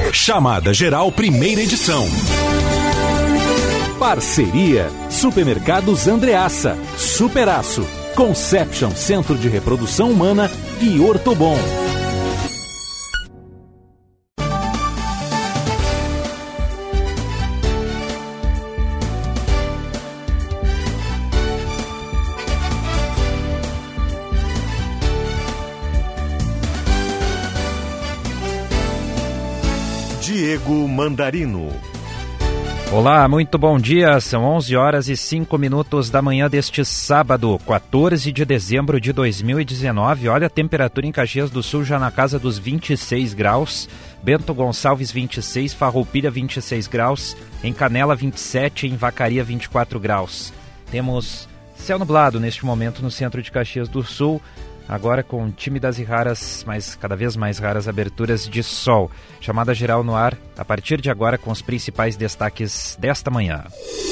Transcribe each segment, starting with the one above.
Chamada Geral, primeira edição. Parceria Supermercados Andreassa, Superaço, Conception Centro de Reprodução Humana e Ortobon. Diego Mandarino. Olá, muito bom dia. São 11h05 da manhã deste sábado, 14 de dezembro de 2019. Olha a temperatura em Caxias do Sul já na casa dos 26 graus. Bento Gonçalves 26, Farroupilha 26 graus, em Canela 27, em Vacaria 24 graus. Temos céu nublado neste momento no centro de Caxias do Sul. Agora com tímidas e raras, mas cada vez mais raras aberturas de sol. Chamada geral no ar, a partir de agora com os principais destaques desta manhã.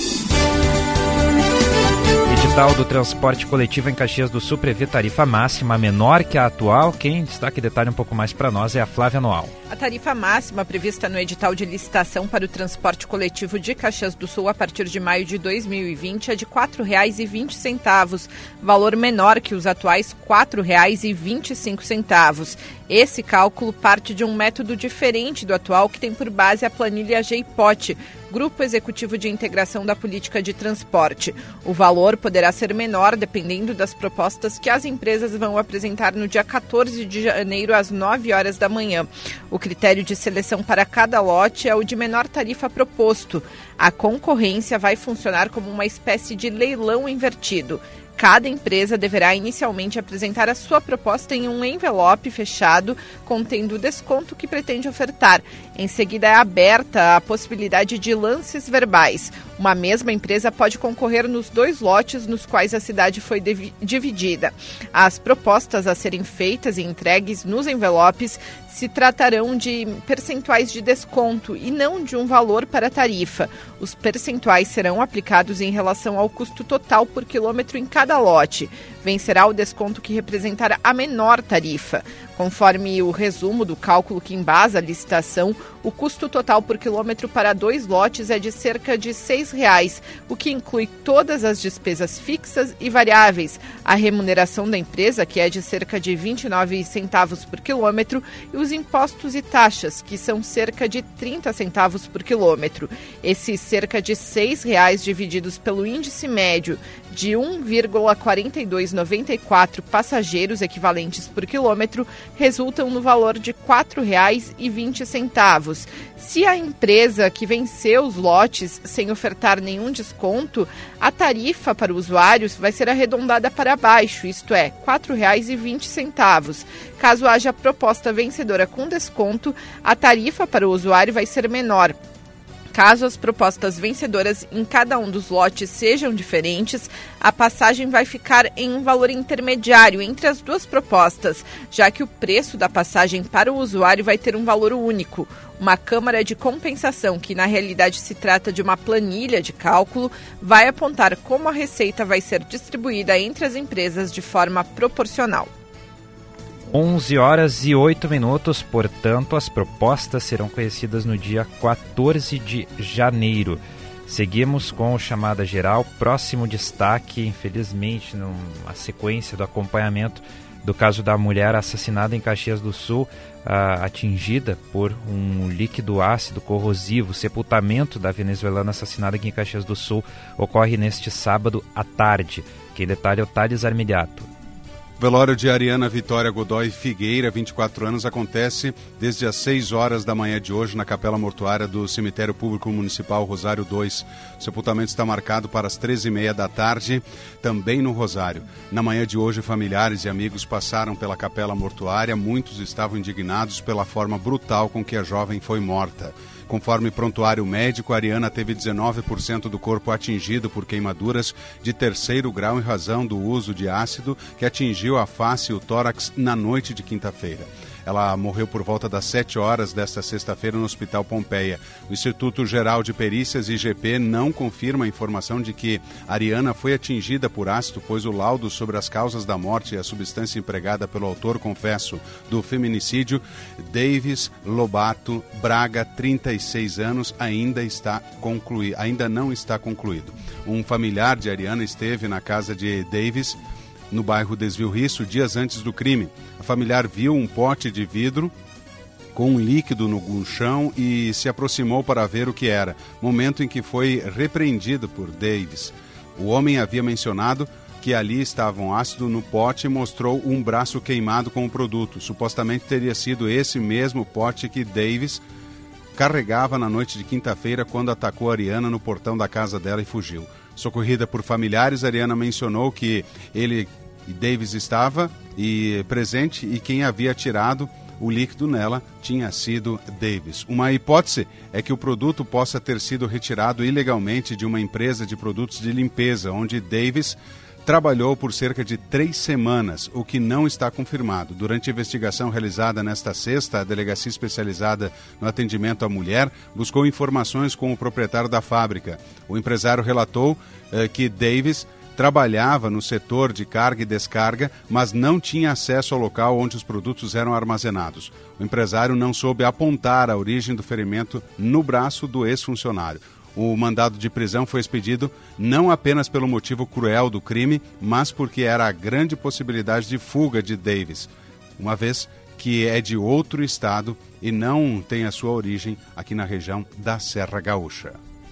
Edital do transporte coletivo em Caxias do Sul prevê tarifa máxima menor que a atual. Quem destaca e detalha um pouco mais para nós é a Flávia Noal. A tarifa máxima prevista no edital de licitação para o transporte coletivo de Caxias do Sul a partir de maio de 2020 é de R$ 4,20, valor menor que os atuais R$ 4,25. Esse cálculo parte de um método diferente do atual que tem por base a planilha GEIPOT, Grupo Executivo de Integração da Política de Transporte. O valor poderá ser menor dependendo das propostas que as empresas vão apresentar no dia 14 de janeiro às 9 horas da manhã. O critério de seleção para cada lote é o de menor tarifa proposto. A concorrência vai funcionar como uma espécie de leilão invertido. Cada empresa deverá inicialmente apresentar a sua proposta em um envelope fechado contendo o desconto que pretende ofertar. Em seguida é aberta a possibilidade de lances verbais. Uma mesma empresa pode concorrer nos 2 lotes nos quais a cidade foi dividida. As propostas a serem feitas e entregues nos envelopes se tratarão de percentuais de desconto e não de um valor para a tarifa. Os percentuais serão aplicados em relação ao custo total por quilômetro em cada lote. Vencerá o desconto que representar a menor tarifa. Conforme o resumo do cálculo que embasa a licitação, o custo total por quilômetro para 2 lotes é de cerca de R$ 6,00, o que inclui todas as despesas fixas e variáveis, a remuneração da empresa, que é de cerca de 29 centavos por quilômetro, e os impostos e taxas, que são cerca de 30 centavos por quilômetro. Esses cerca de R$ 6,00 divididos pelo índice médio de 1,4294 passageiros equivalentes por quilômetro resultam no valor de R$ 4,20. Se a empresa que venceu os lotes sem ofertar nenhum desconto, a tarifa para o usuário vai ser arredondada para baixo, isto é, R$ 4,20. Caso haja proposta vencedora com desconto, a tarifa para o usuário vai ser menor. Caso as propostas vencedoras em cada um dos lotes sejam diferentes, a passagem vai ficar em um valor intermediário entre as 2 propostas, já que o preço da passagem para o usuário vai ter um valor único. Uma câmara de compensação, que na realidade se trata de uma planilha de cálculo, vai apontar como a receita vai ser distribuída entre as empresas de forma proporcional. 11h08, portanto, as propostas serão conhecidas no dia 14 de janeiro. Seguimos com o Chamada Geral. Próximo destaque, infelizmente, numa sequência do acompanhamento do caso da mulher assassinada em Caxias do Sul, atingida por um líquido ácido corrosivo. O sepultamento da venezuelana assassinada aqui em Caxias do Sul ocorre neste sábado à tarde. Quem detalha é o Thales Armiliato. Velório de Ariana Vitória Godoy Figueira, 24 anos, acontece desde as 6 horas da manhã de hoje na Capela Mortuária do Cemitério Público Municipal Rosário 2. O sepultamento está marcado para as 13h30 da tarde, também no Rosário. Na manhã de hoje, familiares e amigos passaram pela Capela Mortuária. Muitos estavam indignados pela forma brutal com que a jovem foi morta. Conforme prontuário médico, a Ariana teve 19% do corpo atingido por queimaduras de 3º grau em razão do uso de ácido que atingiu a face e o tórax na noite de quinta-feira. Ela morreu por volta das 7 horas desta sexta-feira no Hospital Pompeia. O Instituto Geral de Perícias, IGP, não confirma a informação de que Ariana foi atingida por ácido, pois o laudo sobre as causas da morte e a substância empregada pelo autor, confesso, do feminicídio, Davis Lobato Braga, 36 anos, ainda não está concluído. Um familiar de Ariana esteve na casa de Davis, no bairro Desvio Risso, dias antes do crime. A familiar viu um pote de vidro com um líquido no chão e se aproximou para ver o que era, momento em que foi repreendido por Davis. O homem havia mencionado que ali estava um ácido no pote e mostrou um braço queimado com o produto. Supostamente teria sido esse mesmo pote que Davis carregava na noite de quinta-feira quando atacou Ariana no portão da casa dela e fugiu. Socorrida por familiares, Ariana mencionou que Davis estava presente e quem havia tirado o líquido nela tinha sido Davis. Uma hipótese é que o produto possa ter sido retirado ilegalmente de uma empresa de produtos de limpeza, onde Davis trabalhou por cerca de 3 semanas, o que não está confirmado. Durante a investigação realizada nesta sexta, a Delegacia Especializada no Atendimento à Mulher buscou informações com o proprietário da fábrica. O empresário relatou que Davis trabalhava no setor de carga e descarga, mas não tinha acesso ao local onde os produtos eram armazenados. O empresário não soube apontar a origem do ferimento no braço do ex-funcionário. O mandado de prisão foi expedido não apenas pelo motivo cruel do crime, mas porque era a grande possibilidade de fuga de Davis, uma vez que é de outro estado e não tem a sua origem aqui na região da Serra Gaúcha.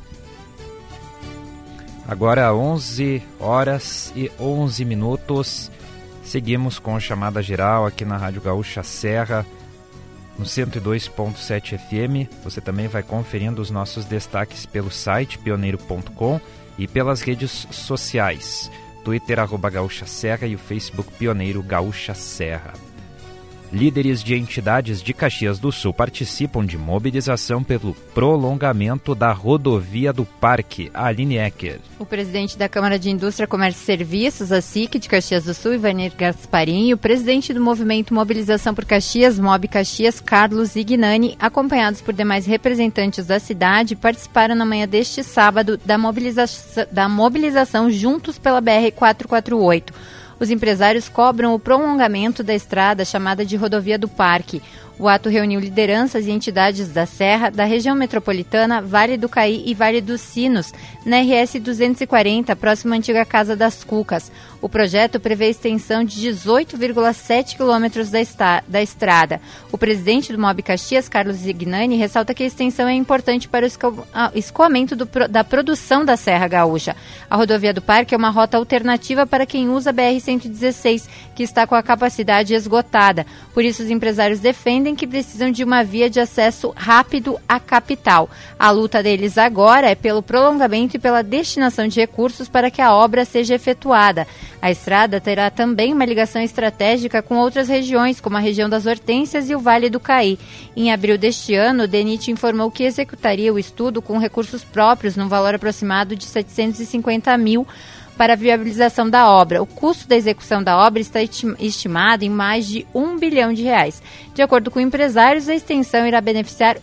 Agora 11 horas e 11 minutos, seguimos com a chamada geral aqui na Rádio Gaúcha Serra, no 102.7 FM. Você também vai conferindo os nossos destaques pelo site pioneiro.com e pelas redes sociais, Twitter @Gaúcha Serra e o Facebook Pioneiro Gaúcha Serra. Líderes de entidades de Caxias do Sul participam de mobilização pelo prolongamento da rodovia do Parque. Aline Ecker. O presidente da Câmara de Indústria, Comércio e Serviços, a SIC de Caxias do Sul, Ivanir Gasparim, e o presidente do Movimento Mobilização por Caxias, MOB Caxias, Carlos Ignani, acompanhados por demais representantes da cidade, participaram na manhã deste sábado da mobilização Juntos pela BR-448. Os empresários cobram o prolongamento da estrada chamada de Rodovia do Parque. O ato reuniu lideranças e entidades da Serra, da região metropolitana, Vale do Caí e Vale dos Sinos, na RS 240, próximo à antiga Casa das Cucas. O projeto prevê a extensão de 18,7 quilômetros da estrada. O presidente do MOB Caxias, Carlos Ignani, ressalta que a extensão é importante para o escoamento da produção da Serra Gaúcha. A Rodovia do Parque é uma rota alternativa para quem usa a BR-116, que está com a capacidade esgotada. Por isso, os empresários defendem que precisam de uma via de acesso rápido à capital. A luta deles agora é pelo prolongamento e pela destinação de recursos para que a obra seja efetuada. A estrada terá também uma ligação estratégica com outras regiões, como a região das Hortênsias e o Vale do Caí. Em abril deste ano, o DENIT informou que executaria o estudo com recursos próprios, num valor aproximado de 750 mil, para a viabilização da obra. O custo da execução da obra está estimado em mais de R$1 bilhão. De acordo com empresários, a extensão irá beneficiar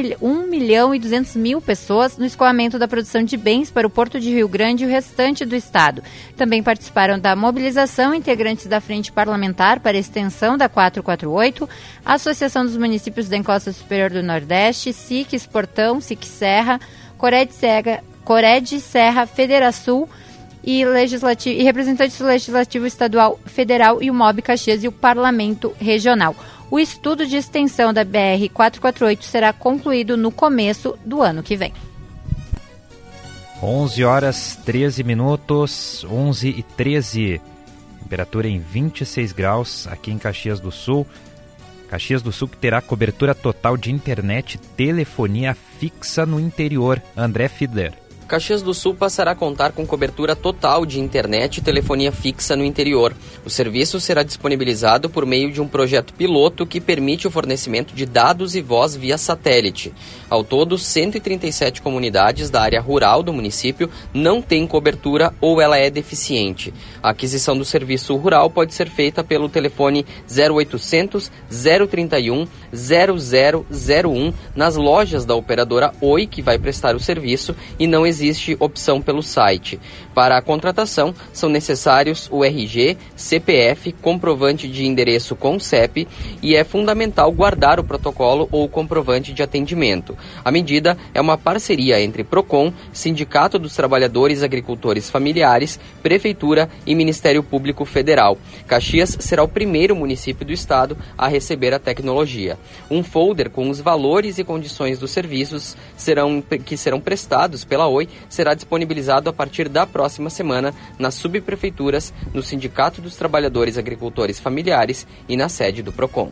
1.200.000 pessoas no escoamento da produção de bens para o Porto de Rio Grande e o restante do estado. Também participaram da mobilização integrantes da Frente Parlamentar para a extensão da 448, a Associação dos Municípios da Encosta Superior do Nordeste, SIC Esportão, SIC Serra, Cored Serra, Federação e representantes do Legislativo Estadual, Federal e o MOB Caxias e o Parlamento Regional. O estudo de extensão da BR-448 será concluído no começo do ano que vem. 11 horas 13 minutos, 11 e 13. Temperatura em 26 graus aqui em Caxias do Sul. Caxias do Sul que terá cobertura total de internet e telefonia fixa no interior. André Fiedler. Caxias do Sul passará a contar com cobertura total de internet e telefonia fixa no interior. O serviço será disponibilizado por meio de um projeto piloto que permite o fornecimento de dados e voz via satélite. Ao todo, 137 comunidades da área rural do município não têm cobertura ou ela é deficiente. A aquisição do serviço rural pode ser feita pelo telefone 0800 031 0001 nas lojas da operadora Oi, que vai prestar o serviço, e não existe opção pelo site. Para a contratação, são necessários o RG, CPF, comprovante de endereço com CEP e é fundamental guardar o protocolo ou comprovante de atendimento. A medida é uma parceria entre Procon, Sindicato dos Trabalhadores Agricultores Familiares, Prefeitura e Ministério Público Federal. Caxias será o primeiro município do estado a receber a tecnologia. Um folder com os valores e condições dos serviços que serão prestados pela Oi será disponibilizado a partir da próxima semana nas subprefeituras, no Sindicato dos Trabalhadores Agricultores Familiares e na sede do Procon.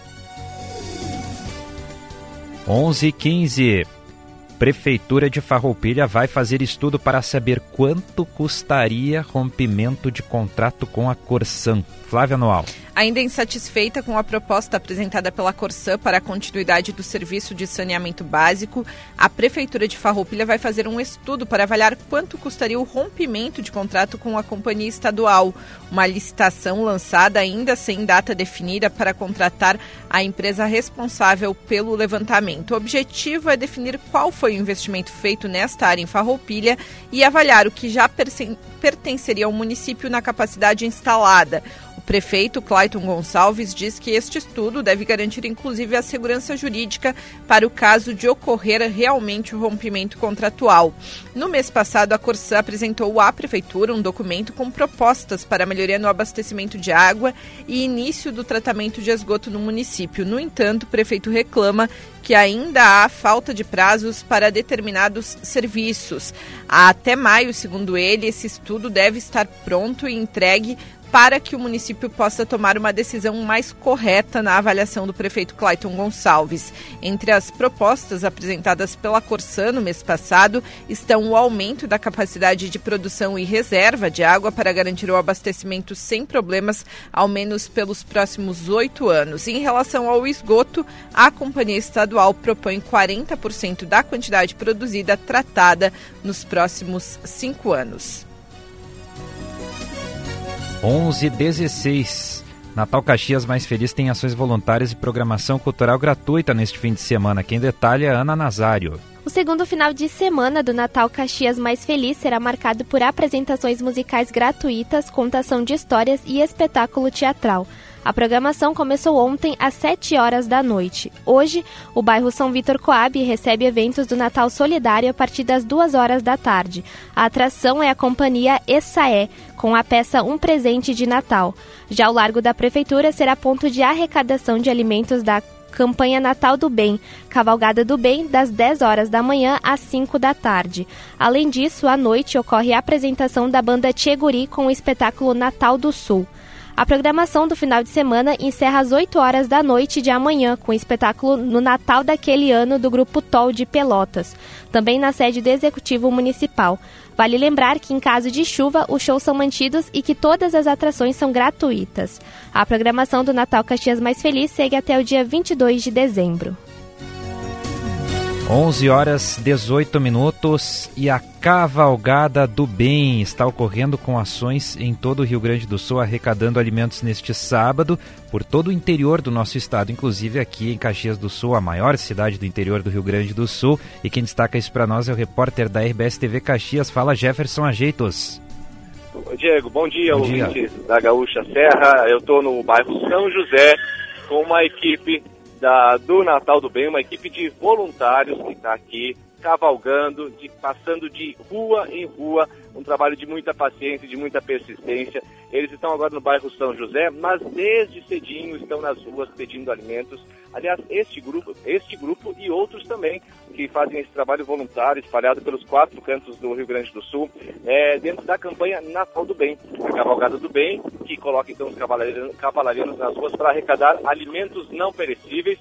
11h15. Prefeitura de Farroupilha vai fazer estudo para saber quanto custaria rompimento de contrato com a Corsan. Flávia Noal. Ainda insatisfeita com a proposta apresentada pela Corsan para a continuidade do serviço de saneamento básico, a Prefeitura de Farroupilha vai fazer um estudo para avaliar quanto custaria o rompimento de contrato com a companhia estadual. Uma licitação lançada ainda sem data definida para contratar a empresa responsável pelo levantamento. O objetivo é definir qual foi o investimento feito nesta área em Farroupilha e avaliar o que já pertenceria ao município na capacidade instalada. O prefeito Clayton Gonçalves diz que este estudo deve garantir inclusive a segurança jurídica para o caso de ocorrer realmente o rompimento contratual. No mês passado, a Corsan apresentou à prefeitura um documento com propostas para melhoria no abastecimento de água e início do tratamento de esgoto no município. No entanto, o prefeito reclama que ainda há falta de prazos para determinados serviços. Até maio, segundo ele, esse estudo deve estar pronto e entregue para que o município possa tomar uma decisão mais correta na avaliação do prefeito Clayton Gonçalves. Entre as propostas apresentadas pela Corsan no mês passado estão o aumento da capacidade de produção e reserva de água para garantir o abastecimento sem problemas, ao menos pelos próximos 8 anos. Em relação ao esgoto, a companhia estadual propõe 40% da quantidade produzida tratada nos próximos 5 anos. 11h16. Natal Caxias Mais Feliz tem ações voluntárias e programação cultural gratuita neste fim de semana. Quem detalha é Ana Nazário. O segundo final de semana do Natal Caxias Mais Feliz será marcado por apresentações musicais gratuitas, contação de histórias e espetáculo teatral. A programação começou ontem às 7 horas da noite. Hoje, o bairro São Vitor Coab recebe eventos do Natal Solidário a partir das 2 horas da tarde. A atração é a companhia Essaé, com a peça Um Presente de Natal. Já o Largo da Prefeitura será ponto de arrecadação de alimentos da campanha Natal do Bem, Cavalgada do Bem, das 10 horas da manhã às 5 da tarde. Além disso, à noite ocorre a apresentação da banda Tcheguri com o espetáculo Natal do Sul. A programação do final de semana encerra às 8 horas da noite de amanhã, com o espetáculo No Natal daquele Ano do Grupo TOL de Pelotas, também na sede do Executivo Municipal. Vale lembrar que, em caso de chuva, os shows são mantidos e que todas as atrações são gratuitas. A programação do Natal Caxias Mais Feliz segue até o dia 22 de dezembro. 11h18 e a Cavalgada do Bem está ocorrendo com ações em todo o Rio Grande do Sul, arrecadando alimentos neste sábado por todo o interior do nosso estado, inclusive aqui em Caxias do Sul, a maior cidade do interior do Rio Grande do Sul. E quem destaca isso para nós é o repórter da RBS TV Caxias. Fala, Jefferson Ajeitos. Diego, bom dia, ouvintes da Gaúcha Serra. Eu estou no bairro São José com uma equipe do Natal do Bem, uma equipe de voluntários que está aqui cavalgando, passando de rua em rua, um trabalho de muita paciência, de muita persistência. Eles estão agora no bairro São José, mas desde cedinho estão nas ruas pedindo alimentos. Aliás, este grupo e outros também que fazem esse trabalho voluntário espalhado pelos 4 cantos do Rio Grande do Sul, dentro da campanha Natal do Bem, a Cavalgada do Bem, que coloca então os cavalarianos nas ruas para arrecadar alimentos não perecíveis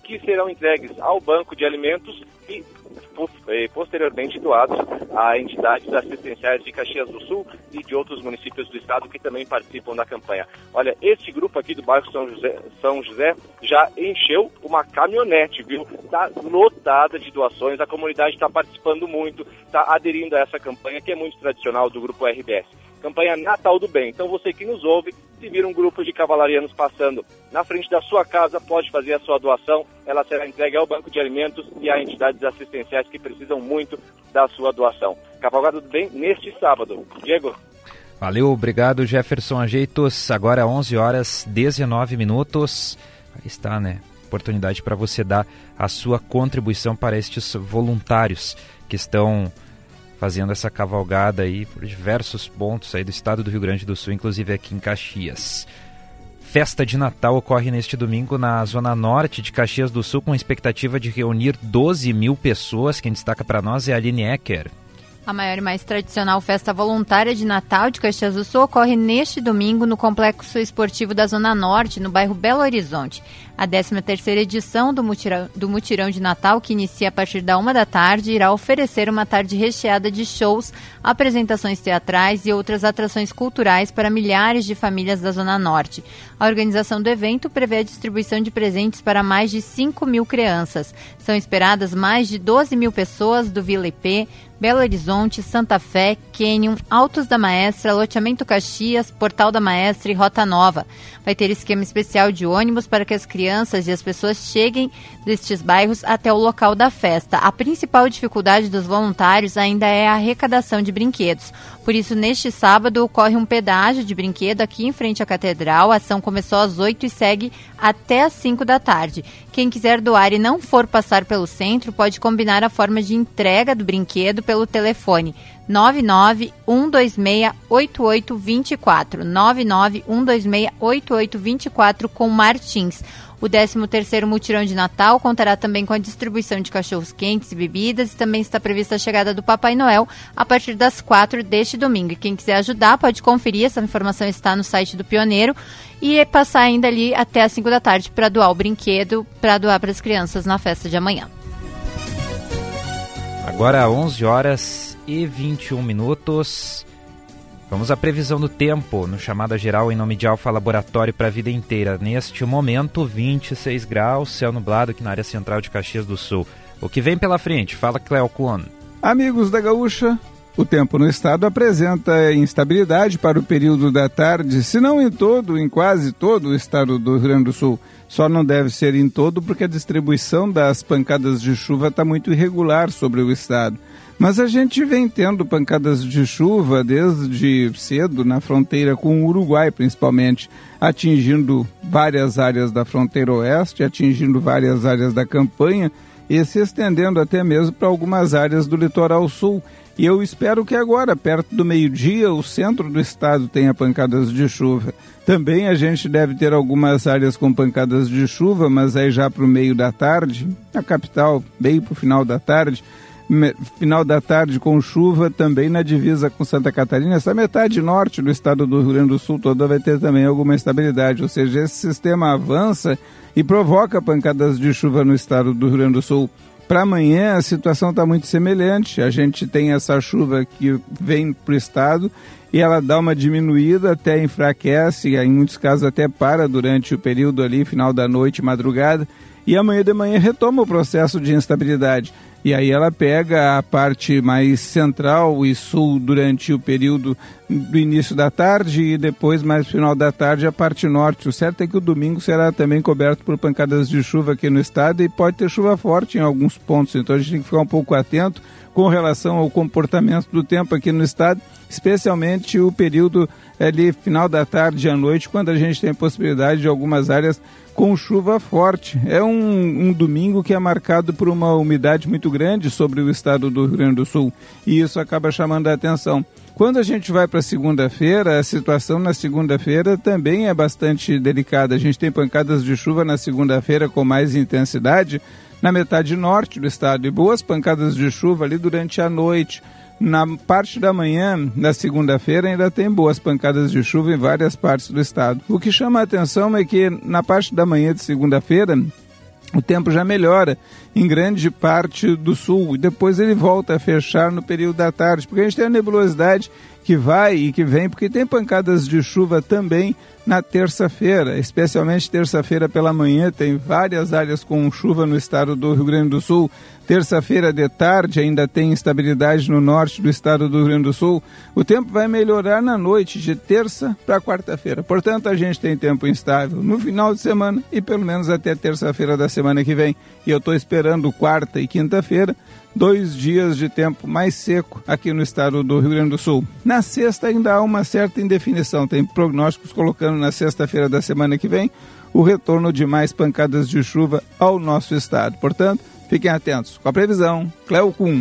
que serão entregues ao Banco de Alimentos e posteriormente doados a entidades assistenciais de Caxias do Sul e de outros municípios do estado que também participam da campanha. Olha, este grupo aqui do bairro São José já encheu uma caminhonete, viu? Está lotada de doações, a comunidade está participando muito, está aderindo a essa campanha que é muito tradicional do grupo RBS. Campanha Natal do Bem. Então você que nos ouve, se vir um grupo de cavalarianos passando na frente da sua casa, pode fazer a sua doação. Ela será entregue ao Banco de Alimentos e a entidades assistenciais que precisam muito da sua doação. Cavalgada do Bem neste sábado. Diego. Valeu, obrigado Jefferson Ajeitos. Agora 11 horas 19 minutos. Aí está, né? Oportunidade para você dar a sua contribuição para estes voluntários que estão fazendo essa cavalgada aí por diversos pontos aí do estado do Rio Grande do Sul, inclusive aqui em Caxias. Festa de Natal ocorre neste domingo na zona norte de Caxias do Sul com expectativa de reunir 12 mil pessoas. Quem destaca para nós é a Aline Ecker. A maior e mais tradicional festa voluntária de Natal de Caxias do Sul ocorre neste domingo no Complexo Esportivo da Zona Norte, no bairro Belo Horizonte. A 13ª edição do Mutirão de Natal, que inicia a partir da 1 da tarde, irá oferecer uma tarde recheada de shows, apresentações teatrais e outras atrações culturais para milhares de famílias da Zona Norte. A organização do evento prevê a distribuição de presentes para mais de 5 mil crianças. São esperadas mais de 12 mil pessoas do Vila IP, Belo Horizonte, Santa Fé, Canyon, Altos da Maestra, Loteamento Caxias, Portal da Maestra e Rota Nova. Vai ter esquema especial de ônibus para que as crianças e as pessoas cheguem destes bairros até o local da festa. A principal dificuldade dos voluntários ainda é a arrecadação de brinquedos. Por isso, neste sábado, ocorre um pedágio de brinquedo aqui em frente à Catedral. A ação começou às 8 e segue até às 5 da tarde. Quem quiser doar e não for passar pelo centro, pode combinar a forma de entrega do brinquedo pelo telefone 991268824, 991268824 com Martins. O 13º Mutirão de Natal contará também com a distribuição de cachorros quentes e bebidas e também está prevista a chegada do Papai Noel a partir das 4 deste domingo. E quem quiser ajudar pode conferir, essa informação está no site do Pioneiro e passar ainda ali até as 5 da tarde para doar o brinquedo, para doar para as crianças na festa de amanhã. Agora 11 horas e 21 minutos. Vamos à previsão do tempo, no Chamada Geral em nome de Alfa Laboratório para a vida inteira. Neste momento, 26 graus, céu nublado aqui na área central de Caxias do Sul. O que vem pela frente? Fala, Cléo Kuhn. Amigos da Gaúcha, o tempo no estado apresenta instabilidade para o período da tarde, se não em quase todo o estado do Rio Grande do Sul. Só não deve ser em todo porque a distribuição das pancadas de chuva está muito irregular sobre o estado. Mas a gente vem tendo pancadas de chuva desde cedo na fronteira com o Uruguai, principalmente, atingindo várias áreas da fronteira oeste, atingindo várias áreas da campanha e se estendendo até mesmo para algumas áreas do litoral sul. E eu espero que agora, perto do meio-dia, o centro do estado tenha pancadas de chuva. Também a gente deve ter algumas áreas com pancadas de chuva, mas aí já para o meio da tarde, na capital, bem para o final da tarde com chuva também na divisa com Santa Catarina. Essa metade norte do estado do Rio Grande do Sul toda vai ter também alguma instabilidade, ou seja, esse sistema avança e provoca pancadas de chuva no estado do Rio Grande do Sul. Para amanhã a situação está muito semelhante, a gente tem essa chuva que vem para o estado e ela dá uma diminuída, até enfraquece, em muitos casos até para durante o período ali, final da noite, madrugada, e amanhã de manhã retoma o processo de instabilidade. E aí ela pega a parte mais central e sul durante o período do início da tarde e depois, mais no final da tarde, a parte norte. O certo é que o domingo será também coberto por pancadas de chuva aqui no estado e pode ter chuva forte em alguns pontos. Então a gente tem que ficar um pouco atento com relação ao comportamento do tempo aqui no estado, especialmente o período ali, final da tarde e à noite, quando a gente tem possibilidade de algumas áreas com chuva forte. É um domingo que é marcado por uma umidade muito grande sobre o estado do Rio Grande do Sul e isso acaba chamando a atenção. Quando a gente vai para segunda-feira, a situação na segunda-feira também é bastante delicada. A gente tem pancadas de chuva na segunda-feira com mais intensidade na metade norte do estado e boas pancadas de chuva ali durante a noite. Na parte da manhã, na segunda-feira, ainda tem boas pancadas de chuva em várias partes do estado. O que chama a atenção é que na parte da manhã de segunda-feira, o tempo já melhora em grande parte do sul e depois ele volta a fechar no período da tarde, porque a gente tem a nebulosidade que vai e que vem, porque tem pancadas de chuva também na terça-feira, especialmente terça-feira pela manhã, tem várias áreas com chuva no estado do Rio Grande do Sul. Terça-feira de tarde ainda tem instabilidade no norte do estado do Rio Grande do Sul. O tempo vai melhorar na noite de terça para quarta-feira. Portanto, a gente tem tempo instável no final de semana e pelo menos até terça-feira da semana que vem. E eu estou esperando quarta e quinta-feira 2 dias de tempo mais seco aqui no estado do Rio Grande do Sul. Na sexta ainda há uma certa indefinição. Tem prognósticos colocando na sexta-feira da semana que vem o retorno de mais pancadas de chuva ao nosso estado. Portanto, fiquem atentos com a previsão. Cleo Kuhn.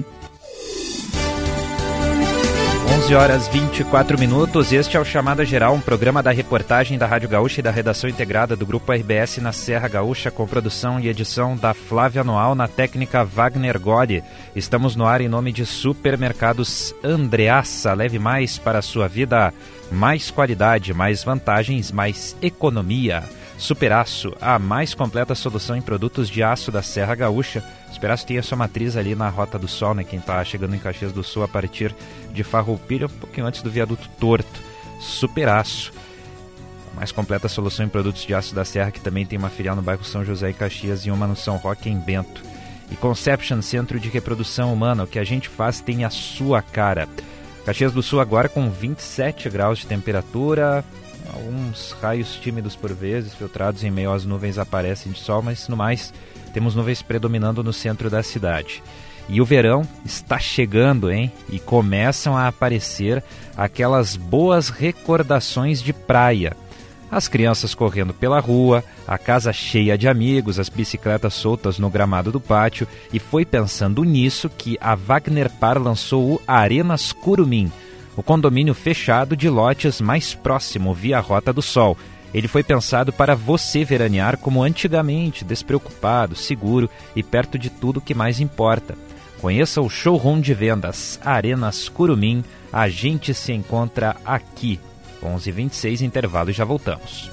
11h24. Este é o Chamada Geral, um programa da reportagem da Rádio Gaúcha e da redação integrada do Grupo RBS na Serra Gaúcha, com produção e edição da Flávia Noal, na técnica Wagner Gode. Estamos no ar em nome de Supermercados Andreassa. Leve mais para a sua vida, mais qualidade, mais vantagens, mais economia. Superaço, a mais completa solução em produtos de aço da Serra Gaúcha. Superaço tem a sua matriz ali na Rota do Sol, né? Quem está chegando em Caxias do Sul a partir de Farroupilha, um pouquinho antes do Viaduto Torto. Superaço, a mais completa solução em produtos de aço da Serra, que também tem uma filial no bairro São José e Caxias e uma no São Roque em Bento. E Conception, Centro de Reprodução Humana, o que a gente faz tem a sua cara. Caxias do Sul agora com 27 graus de temperatura. Alguns raios tímidos por vezes, filtrados em meio às nuvens, aparecem de sol, mas no mais temos nuvens predominando no centro da cidade. E o verão está chegando, hein? E começam a aparecer aquelas boas recordações de praia. As crianças correndo pela rua, a casa cheia de amigos, as bicicletas soltas no gramado do pátio. E foi pensando nisso que a Wagner Par lançou o Arenas Curumim, o condomínio fechado de lotes mais próximo via Rota do Sol. Ele foi pensado para você veranear como antigamente, despreocupado, seguro e perto de tudo que mais importa. Conheça o showroom de vendas Arenas Curumim. A gente se encontra aqui. 11h26, intervalo e já voltamos.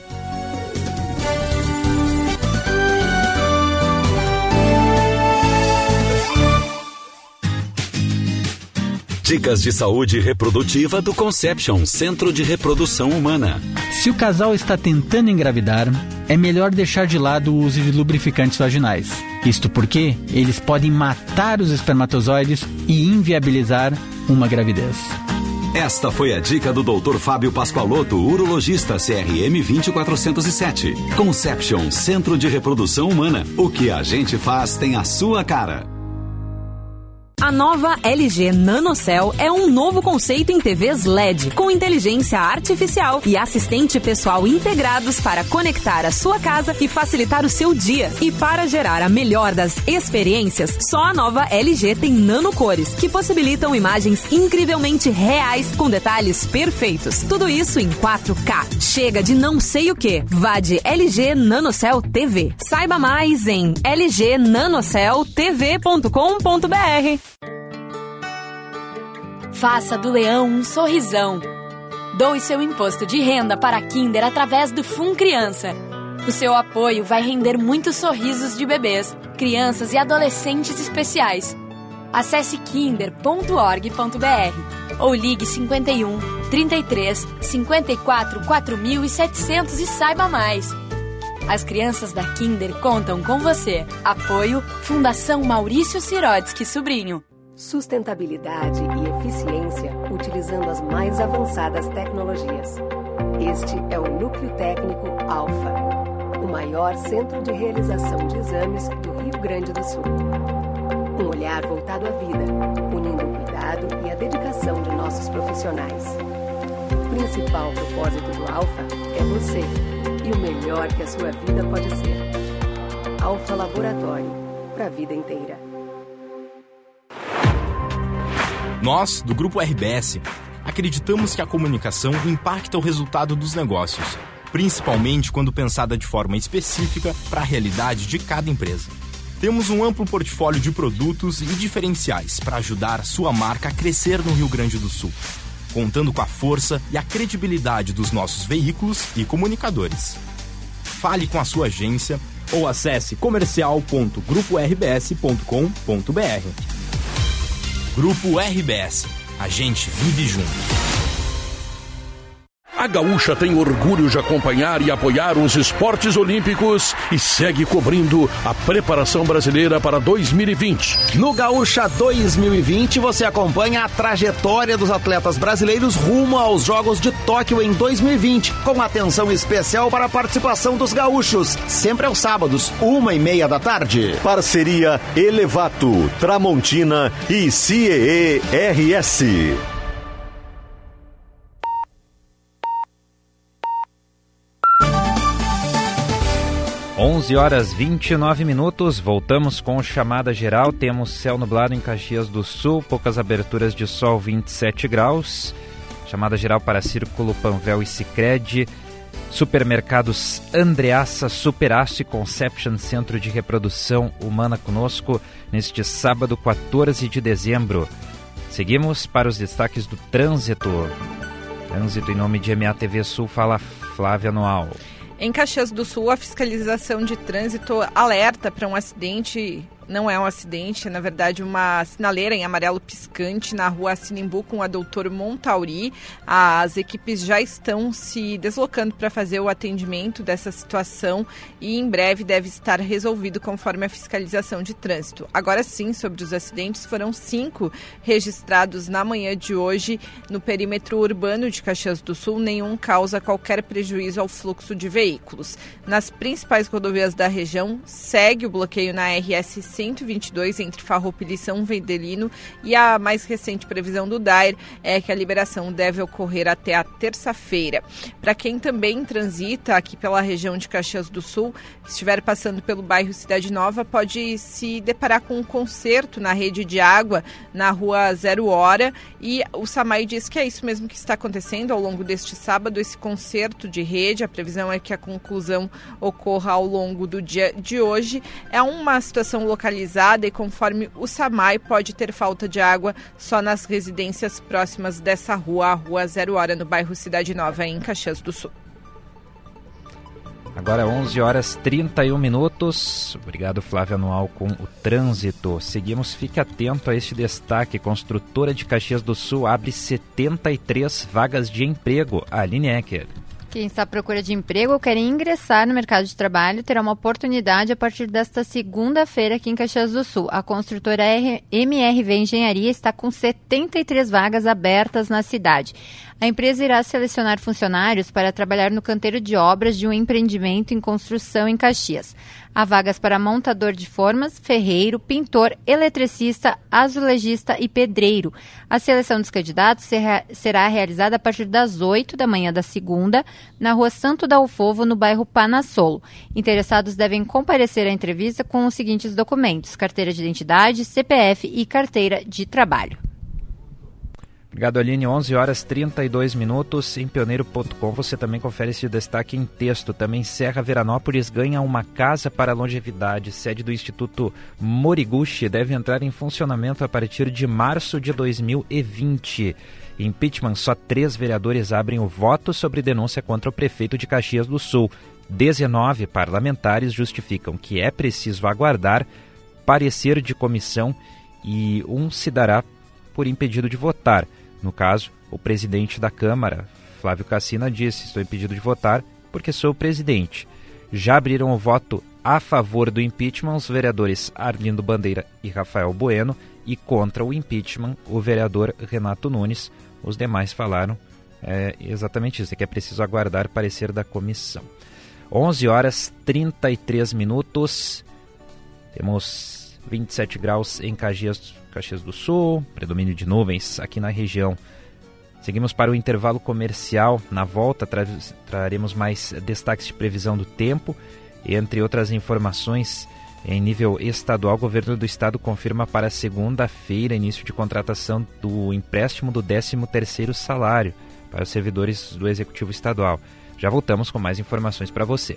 Dicas de saúde reprodutiva do Conception, Centro de Reprodução Humana. Se o casal está tentando engravidar, é melhor deixar de lado o uso de lubrificantes vaginais. Isto porque eles podem matar os espermatozoides e inviabilizar uma gravidez. Esta foi a dica do Dr. Fábio Pascoaloto, urologista, CRM 20407. Conception, Centro de Reprodução Humana. O que a gente faz tem a sua cara. A nova LG NanoCell é um novo conceito em TVs LED, com inteligência artificial e assistente pessoal integrados para conectar a sua casa e facilitar o seu dia. E para gerar a melhor das experiências, só a nova LG tem nanocores, que possibilitam imagens incrivelmente reais, com detalhes perfeitos. Tudo isso em 4K. Chega de não sei o que. Vá de LG NanoCell TV. Saiba mais em lgnanocelltv.com.br. Faça do leão um sorrisão. Doe seu imposto de renda para a Kinder através do Fun Criança. O seu apoio vai render muitos sorrisos de bebês, crianças e adolescentes especiais. Acesse kinder.org.br ou ligue 51 33 54 4700 e saiba mais. As crianças da Kinder contam com você. Apoio Fundação Maurício Sirotsky Sobrinho. Sustentabilidade e eficiência utilizando as mais avançadas tecnologias. Este é o Núcleo Técnico Alfa, o maior centro de realização de exames do Rio Grande do Sul. Um olhar voltado à vida, unindo o cuidado e a dedicação de nossos profissionais. O principal propósito do Alfa é você e o melhor que a sua vida pode ser. Alfa Laboratório, para a vida inteira. Nós, do Grupo RBS, acreditamos que a comunicação impacta o resultado dos negócios, principalmente quando pensada de forma específica para a realidade de cada empresa. Temos um amplo portfólio de produtos e diferenciais para ajudar a sua marca a crescer no Rio Grande do Sul, contando com a força e a credibilidade dos nossos veículos e comunicadores. Fale com a sua agência ou acesse comercial.gruporbs.com.br. Grupo RBS. A gente vive junto. A Gaúcha tem orgulho de acompanhar e apoiar os esportes olímpicos e segue cobrindo a preparação brasileira para 2020. No Gaúcha 2020, você acompanha a trajetória dos atletas brasileiros rumo aos Jogos de Tóquio em 2020, com atenção especial para a participação dos gaúchos, sempre aos sábados, 1h30 da tarde. Parceria Elevato, Tramontina e CEE-RS. 11h29, voltamos com chamada geral. Temos céu nublado em Caxias do Sul, poucas aberturas de sol, 27 graus. Chamada geral para Círculo, Panvel e Sicredi. Supermercados Andreassa, Superaço e Conception, Centro de Reprodução Humana conosco neste sábado, 14 de dezembro. Seguimos para os destaques do trânsito. Trânsito em nome de MATV Sul, fala Flávia Noal. Em Caxias do Sul, a fiscalização de trânsito alerta para um acidente. Não é um acidente, é na verdade uma sinaleira em amarelo piscante na rua Sinimbu com a Doutor Montauri. As equipes já estão se deslocando para fazer o atendimento dessa situação e em breve deve estar resolvido conforme a fiscalização de trânsito. Agora sim, sobre os acidentes, foram 5 registrados na manhã de hoje no perímetro urbano de Caxias do Sul. Nenhum causa qualquer prejuízo ao fluxo de veículos. Nas principais rodovias da região, segue o bloqueio na RS 122 entre Farroupilha e São Vendelino, e a mais recente previsão do DAER é que a liberação deve ocorrer até a terça-feira. Para quem também transita aqui pela região de Caxias do Sul, estiver passando pelo bairro Cidade Nova, pode se deparar com um conserto na rede de água na rua 0 Hora, e o SAMAI diz que é isso mesmo que está acontecendo ao longo deste sábado, esse conserto de rede. A previsão é que a conclusão ocorra ao longo do dia de hoje. É uma situação localizada e conforme o SAMAI pode ter falta de água só nas residências próximas dessa rua, a rua 0 Hora, no bairro Cidade Nova, em Caxias do Sul. Agora 11h31. Obrigado, Flávia Noal, com o trânsito. Seguimos, fique atento a este destaque. Construtora de Caxias do Sul abre 73 vagas de emprego. Aline Ecker. Quem está à procura de emprego ou quer ingressar no mercado de trabalho terá uma oportunidade a partir desta segunda-feira aqui em Caxias do Sul. A construtora MRV Engenharia está com 73 vagas abertas na cidade. A empresa irá selecionar funcionários para trabalhar no canteiro de obras de um empreendimento em construção em Caxias. Há vagas para montador de formas, ferreiro, pintor, eletricista, azulejista e pedreiro. A seleção dos candidatos será realizada a partir das 8 da manhã da segunda, na rua Santo Dalfovo, no bairro Panassolo. Interessados devem comparecer à entrevista com os seguintes documentos: carteira de identidade, CPF e carteira de trabalho. Obrigado, Aline. 11h32. Em pioneiro.com você também confere esse destaque em texto. Também Serra Veranópolis ganha uma casa para longevidade. Sede do Instituto Moriguchi deve entrar em funcionamento a partir de março de 2020. Impeachment, só 3 vereadores abrem o voto sobre denúncia contra o prefeito de Caxias do Sul. 19 parlamentares justificam que é preciso aguardar parecer de comissão e um se dará por impedido de votar. No caso, o presidente da Câmara, Flávio Cassina, disse: estou impedido de votar porque sou o presidente. Já abriram o voto a favor do impeachment os vereadores Arlindo Bandeira e Rafael Bueno, e contra o impeachment o vereador Renato Nunes. Os demais falaram exatamente isso, que é preciso aguardar parecer da comissão. 11h33. Temos 27 graus em Caxias do Sul, predomínio de nuvens aqui na região. Seguimos para o intervalo comercial. Na volta traremos mais destaques de previsão do tempo. Entre outras informações, em nível estadual, o governo do estado confirma para segunda-feira início de contratação do empréstimo do 13º salário para os servidores do Executivo Estadual. Já voltamos com mais informações para você.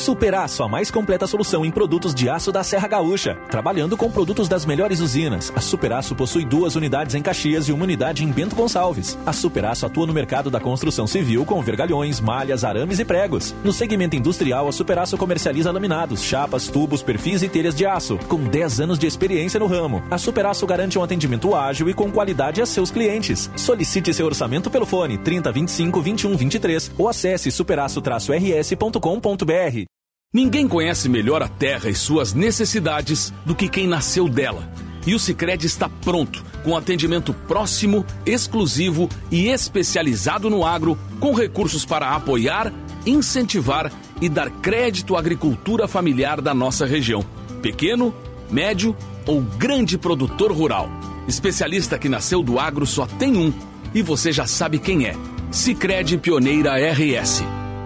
Superaço, a mais completa solução em produtos de aço da Serra Gaúcha. Trabalhando com produtos das melhores usinas, a Superaço possui 2 unidades em Caxias e 1 unidade em Bento Gonçalves. A Superaço atua no mercado da construção civil com vergalhões, malhas, arames e pregos. No segmento industrial, a Superaço comercializa laminados, chapas, tubos, perfis e telhas de aço. Com 10 anos de experiência no ramo, a Superaço garante um atendimento ágil e com qualidade a seus clientes. Solicite seu orçamento pelo fone 3025 2123 ou acesse superaço-rs.com.br. Ninguém conhece melhor a terra e suas necessidades do que quem nasceu dela. E o Sicredi está pronto, com atendimento próximo, exclusivo e especializado no agro, com recursos para apoiar, incentivar e dar crédito à agricultura familiar da nossa região. Pequeno, médio ou grande produtor rural. Especialista que nasceu do agro só tem um, e você já sabe quem é. Sicredi Pioneira RS.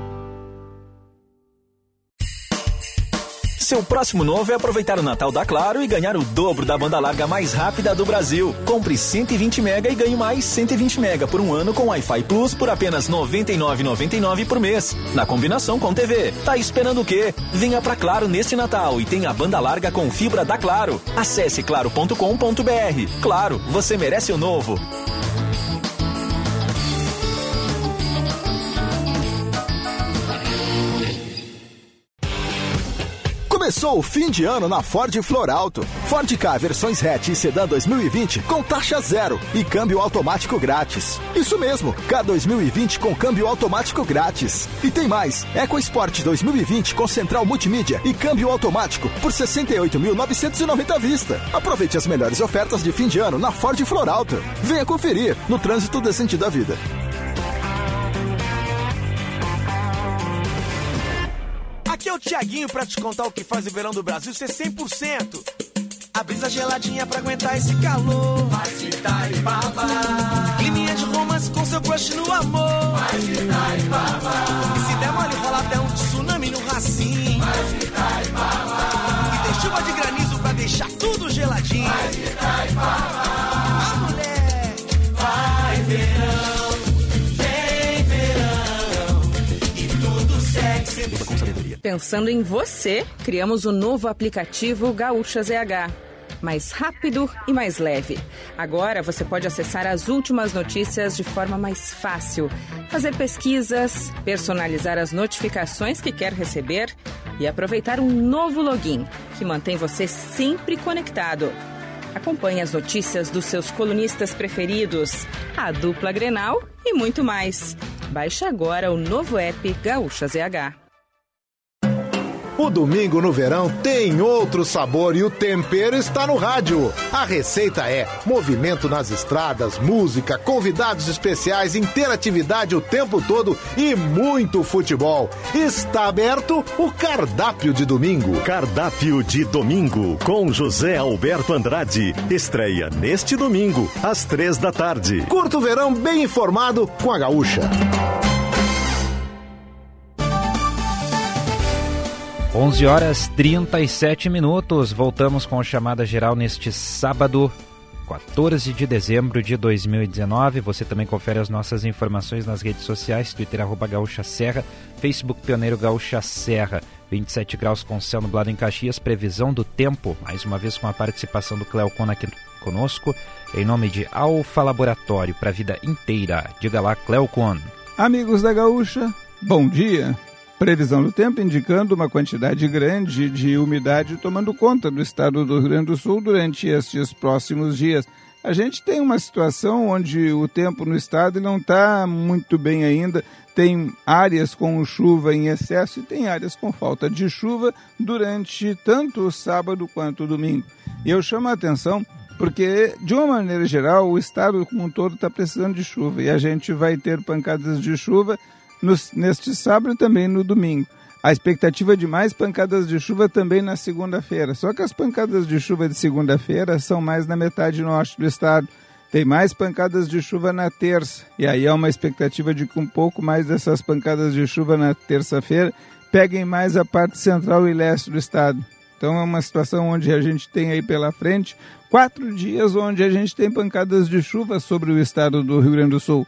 Seu próximo novo é aproveitar o Natal da Claro e ganhar o dobro da banda larga mais rápida do Brasil. Compre 120 mega e ganhe mais 120 mega por um ano com Wi-Fi Plus por apenas R$ 99,99 por mês. Na combinação com TV. Tá esperando o quê? Venha pra Claro neste Natal e tenha a banda larga com fibra da Claro. Acesse claro.com.br. Claro, você merece o novo. Começou o fim de ano na Ford Florauto. Ford Ka versões hatch e sedã 2020 com taxa zero e câmbio automático grátis. Isso mesmo, K 2020 com câmbio automático grátis. E tem mais, EcoSport 2020 com central multimídia e câmbio automático por R$ 68.990 à vista. Aproveite as melhores ofertas de fim de ano na Ford Florauto. Venha conferir no trânsito decente da vida. Aqui é o Thiaguinho pra te contar o que faz o verão do Brasil ser 100%. A brisa geladinha pra aguentar esse calor. Vai de Itaipava. Climinha de romance com seu crush no amor. Vai de Itaipava. E se der mole rola até um tsunami no Racim. Vai de Itaipava. E tem chuva de granizo pra deixar tudo geladinho. Vai de Itaipava. A mulher vai verão. Vem verão. E tudo sexy. Pensando em você, criamos o novo aplicativo Gaúcha ZH. Mais rápido e mais leve. Agora você pode acessar as últimas notícias de forma mais fácil, fazer pesquisas, personalizar as notificações que quer receber e aproveitar um novo login que mantém você sempre conectado. Acompanhe as notícias dos seus colunistas preferidos, a dupla Grenal e muito mais. Baixe agora o novo app Gaúcha ZH. O domingo no verão tem outro sabor e o tempero está no rádio. A receita é movimento nas estradas, música, convidados especiais, interatividade o tempo todo e muito futebol. Está aberto o Cardápio de Domingo. Cardápio de Domingo com José Alberto Andrade. Estreia neste domingo, às 15h. Curta o verão bem informado com a Gaúcha. 11h37. Voltamos com a chamada geral neste sábado, 14 de dezembro de 2019. Você também confere as nossas informações nas redes sociais, Twitter @Gaúcha Serra, Facebook Pioneiro Gaúcha Serra. 27 graus com céu nublado em Caxias, previsão do tempo, mais uma vez com a participação do Cleocon aqui conosco, em nome de Alfa Laboratório, para a vida inteira. Diga lá, Cleocon. Amigos da Gaúcha, bom dia. Previsão do tempo indicando uma quantidade grande de umidade tomando conta do estado do Rio Grande do Sul durante estes próximos dias. A gente tem uma situação onde o tempo no estado não está muito bem ainda. Tem áreas com chuva em excesso e tem áreas com falta de chuva durante tanto o sábado quanto o domingo. E eu chamo a atenção porque, de uma maneira geral, o estado como um todo está precisando de chuva. E a gente vai ter pancadas de chuva neste sábado e também no domingo. A expectativa de mais pancadas de chuva também na segunda-feira. Só que as pancadas de chuva de segunda-feira são mais na metade norte do estado. Tem mais pancadas de chuva na terça. E aí há uma expectativa de que um pouco mais dessas pancadas de chuva na terça-feira peguem mais a parte central e leste do estado. Então é uma situação onde a gente tem aí pela frente 4 dias onde a gente tem pancadas de chuva sobre o estado do Rio Grande do Sul.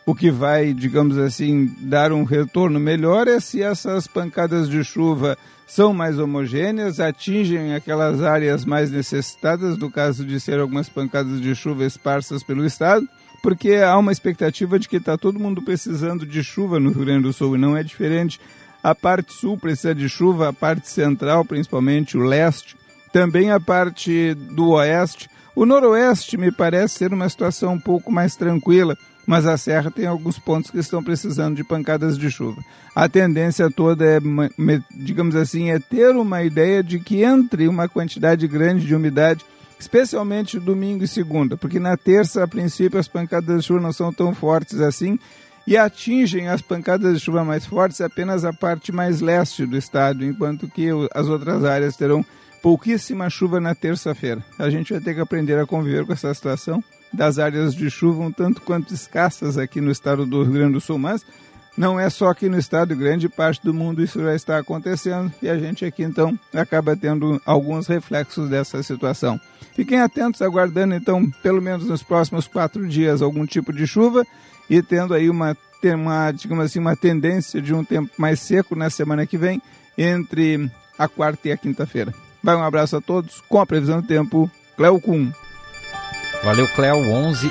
O que vai, digamos assim, dar um retorno melhor é se essas pancadas de chuva são mais homogêneas, atingem aquelas áreas mais necessitadas, no caso de ser algumas pancadas de chuva esparsas pelo estado, porque há uma expectativa de que está todo mundo precisando de chuva no Rio Grande do Sul, e não é diferente. A parte sul precisa de chuva, a parte central, principalmente o leste, também a parte do oeste. O noroeste me parece ser uma situação um pouco mais tranquila, mas a Serra tem alguns pontos que estão precisando de pancadas de chuva. A tendência toda é, digamos assim, é ter uma ideia de que entre uma quantidade grande de umidade, especialmente domingo e segunda, porque na terça, a princípio, as pancadas de chuva não são tão fortes assim e atingem as pancadas de chuva mais fortes apenas a parte mais leste do estado, enquanto que as outras áreas terão pouquíssima chuva na terça-feira. A gente vai ter que aprender a conviver com essa situação das áreas de chuva um tanto quanto escassas aqui no estado do Rio Grande do Sul, mas não é só aqui no estado, grande parte do mundo isso já está acontecendo e a gente aqui então acaba tendo alguns reflexos dessa situação. Fiquem atentos, aguardando então pelo menos nos próximos 4 dias algum tipo de chuva e tendo aí digamos assim, uma tendência de um tempo mais seco na semana que vem entre a quarta e a quinta-feira. Vai, um abraço a todos com a previsão do tempo, Cléo Kuhn. Valeu, Cléo.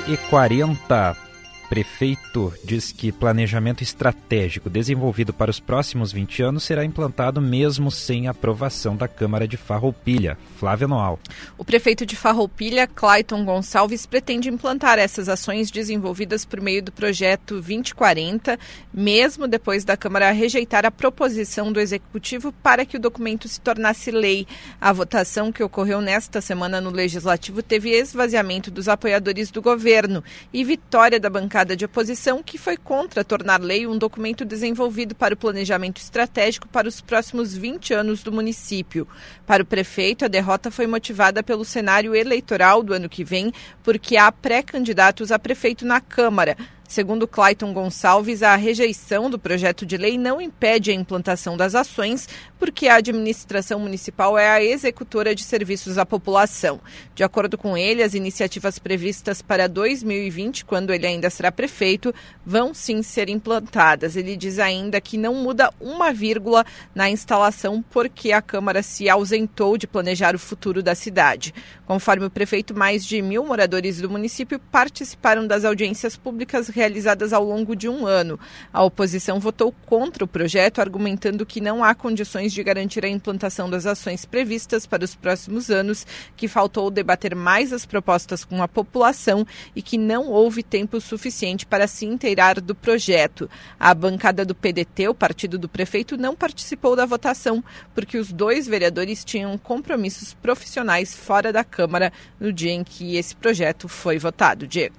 11h40. Prefeito diz que planejamento estratégico desenvolvido para os próximos 20 anos será implantado mesmo sem aprovação da Câmara de Farroupilha. Flávia Noal. O prefeito de Farroupilha, Clayton Gonçalves, pretende implantar essas ações desenvolvidas por meio do projeto 2040, mesmo depois da Câmara rejeitar a proposição do Executivo para que o documento se tornasse lei. A votação que ocorreu nesta semana no Legislativo teve esvaziamento dos apoiadores do governo e vitória da bancada de oposição, que foi contra tornar lei um documento desenvolvido para o planejamento estratégico para os próximos 20 anos do município. Para o prefeito, a derrota foi motivada pelo cenário eleitoral do ano que vem, porque há pré-candidatos a prefeito na Câmara. Segundo Clayton Gonçalves, a rejeição do projeto de lei não impede a implantação das ações, porque a administração municipal é a executora de serviços à população. De acordo com ele, as iniciativas previstas para 2020, quando ele ainda será prefeito, vão sim ser implantadas. Ele diz ainda que não muda uma vírgula na instalação, porque a Câmara se ausentou de planejar o futuro da cidade. Conforme o prefeito, mais de 1.000 moradores do município participaram das audiências públicas realizadas ao longo de um ano. A oposição votou contra o projeto, argumentando que não há condições de garantir a implantação das ações previstas para os próximos anos, que faltou debater mais as propostas com a população e que não houve tempo suficiente para se inteirar do projeto. A bancada do PDT, o partido do prefeito, não participou da votação, porque os 2 vereadores tinham compromissos profissionais fora da Câmara no dia em que esse projeto foi votado. Diego.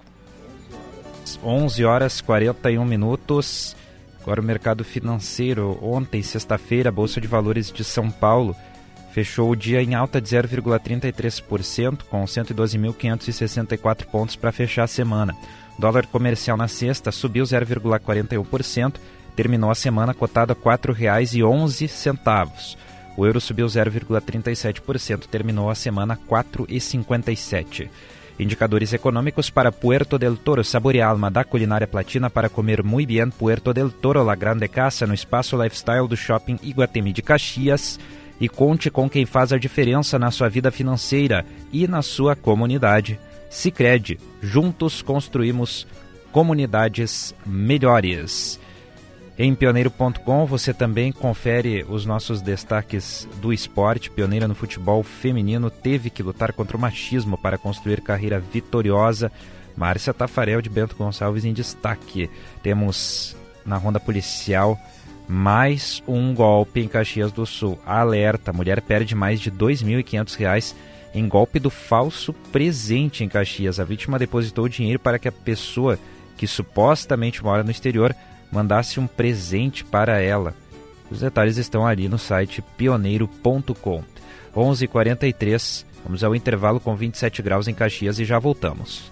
11h41. Agora o mercado financeiro. Ontem, sexta-feira, a Bolsa de Valores de São Paulo fechou o dia em alta de 0,33%, com 112.564 pontos para fechar a semana. O dólar comercial na sexta subiu 0,41%, terminou a semana cotado a R$ 4,11. O euro subiu 0,37%, terminou a semana a R$ 4,57. Indicadores econômicos para Puerto del Toro, saborear alma da culinária platina para comer muy bien. Puerto del Toro, La Grande Casa, no espaço lifestyle do Shopping Iguatemi de Caxias. E conte com quem faz a diferença na sua vida financeira e na sua comunidade. Sicredi, juntos construímos comunidades melhores. Em pioneiro.com você também confere os nossos destaques do esporte. Pioneira no futebol feminino teve que lutar contra o machismo para construir carreira vitoriosa. Márcia Tafarel de Bento Gonçalves em destaque. Temos na ronda policial mais um golpe em Caxias do Sul. Alerta, mulher perde mais de R$ 2.500 em golpe do falso presente em Caxias. A vítima depositou o dinheiro para que a pessoa que supostamente mora no exterior mandasse um presente para ela. Os detalhes estão ali no site pioneiro.com. 11h43, vamos ao intervalo com 27 graus em Caxias e já voltamos.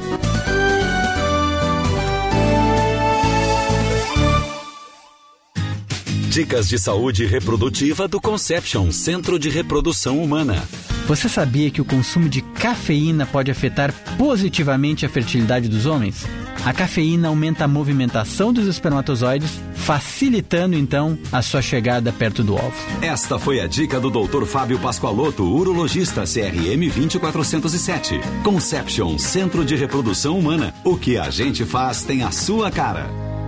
Dicas de saúde reprodutiva do Conception, Centro de Reprodução Humana. Você sabia que o consumo de cafeína pode afetar positivamente a fertilidade dos homens? A cafeína aumenta a movimentação dos espermatozoides, facilitando então a sua chegada perto do óvulo. Esta foi a dica do Dr. Fábio Pascoalotto, urologista, CRM 20407. Conception, Centro de Reprodução Humana. O que a gente faz tem a sua cara.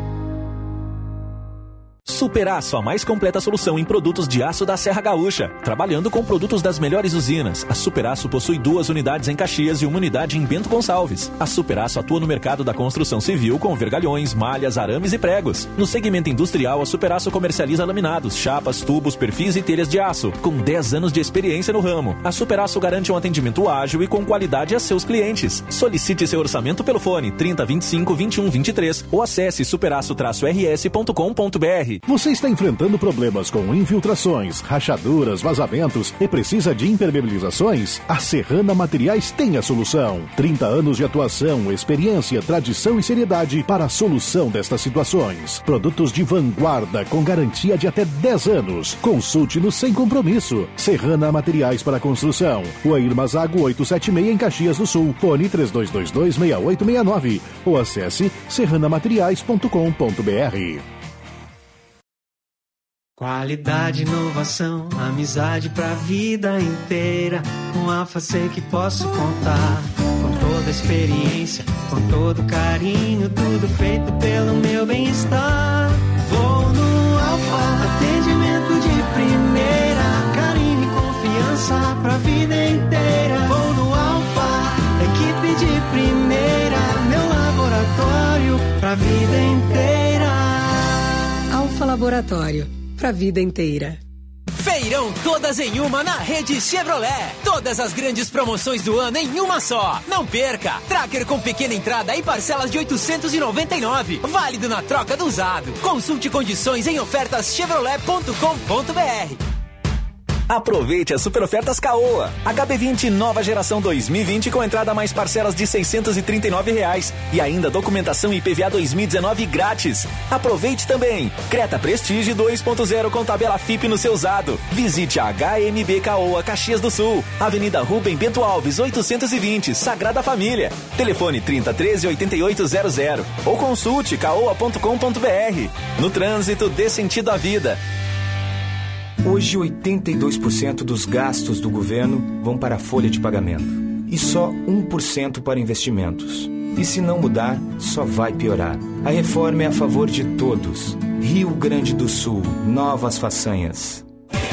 Superaço, a mais completa solução em produtos de aço da Serra Gaúcha. Trabalhando com produtos das melhores usinas, a Superaço possui 2 unidades em Caxias e 1 unidade em Bento Gonçalves. A Superaço atua no mercado da construção civil com vergalhões, malhas, arames e pregos. No segmento industrial, a Superaço comercializa laminados, chapas, tubos, perfis e telhas de aço. Com 10 anos de experiência no ramo, a Superaço garante um atendimento ágil e com qualidade a seus clientes. Solicite seu orçamento pelo fone 3025 2123 ou acesse superaço-rs.com.br. Você está enfrentando problemas com infiltrações, rachaduras, vazamentos e precisa de impermeabilizações? A Serrana Materiais tem a solução. 30 anos de atuação, experiência, tradição e seriedade para a solução destas situações. Produtos de vanguarda com garantia de até 10 anos. Consulte-nos sem compromisso. Serrana Materiais para Construção. Rua Irma Zago 876 em Caxias do Sul. Fone 3222-6869 ou acesse serranamateriais.com.br. Qualidade, inovação, amizade pra vida inteira. Com Alfa sei que posso contar. Com toda a experiência, com todo carinho, tudo feito pelo meu bem-estar. Vou no Alfa, atendimento de primeira, carinho e confiança pra vida inteira. Vou no Alfa, equipe de primeira, meu laboratório pra vida inteira. Alfa Laboratório. Pra vida inteira. Feirão todas em uma na rede Chevrolet. Todas as grandes promoções do ano em uma só. Não perca. Tracker com pequena entrada e parcelas de R$899. Válido na troca do usado. Consulte condições em ofertaschevrolet.com.br. Aproveite as super ofertas Caoa. HB20 nova geração 2020 com entrada mais parcelas de R$639 e ainda documentação IPVA 2019 grátis. Aproveite também. Creta Prestige 2.0 com tabela FIP no seu usado. Visite a HMB Caoa Caxias do Sul. Avenida Rubem Bento Alves 820, Sagrada Família. Telefone 3013-8800 ou consulte caoa.com.br. No trânsito, dê sentido à vida. Hoje, 82% dos gastos do governo vão para a folha de pagamento e só 1% para investimentos. E se não mudar, só vai piorar. A reforma é a favor de todos. Rio Grande do Sul, novas façanhas.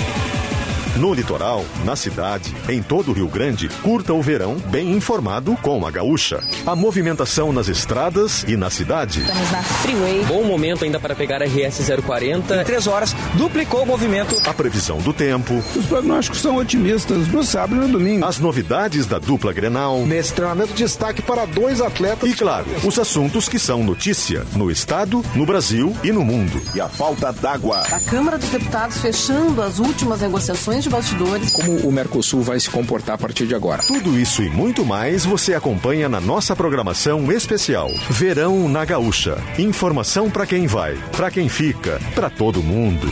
No litoral, na cidade, em todo o Rio Grande, curta o verão bem informado com a Gaúcha. A movimentação nas estradas e na cidade. Estamos na Freeway. Bom momento ainda para pegar a RS 040. Em 3 horas, duplicou o movimento. A previsão do tempo. Os prognósticos são otimistas no sábado e no domingo. As novidades da dupla Grenal. Nesse treinamento, destaque para 2 atletas. E claro, os assuntos que são notícia no estado, no Brasil e no mundo. E a falta d'água. A Câmara dos Deputados fechando as últimas negociações de bastidores. Como o Mercosul vai se comportar a partir de agora. Tudo isso e muito mais você acompanha na nossa programação especial. Verão na Gaúcha. Informação para quem vai, para quem fica, para todo mundo.